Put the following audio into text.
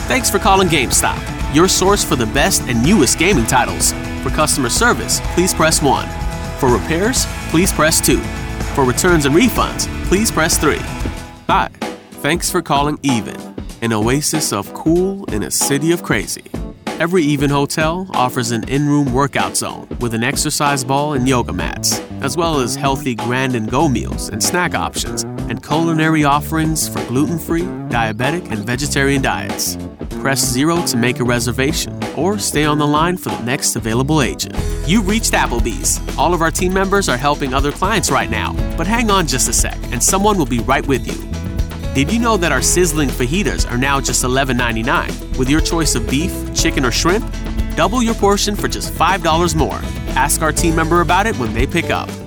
Thanks for calling GameStop, your source for the best and newest gaming titles. For customer service, please press 1. For repairs, please press 2. For returns and refunds, please press 3. Hi, thanks for calling Even, an oasis of cool in a city of crazy. Every Even hotel offers an in-room workout zone with an exercise ball and yoga mats, as well as healthy grab-and-go meals and snack options, and culinary offerings for gluten-free, diabetic, and vegetarian diets. Press 0 to make a reservation or stay on the line for the next available agent. You've reached Applebee's. All of our team members are helping other clients right now, but hang on just a sec and someone will be right with you. Did you know that our sizzling fajitas are now just $11.99 with your choice of beef, chicken, or shrimp? Double your portion for just $5 more. Ask our team member about it when they pick up.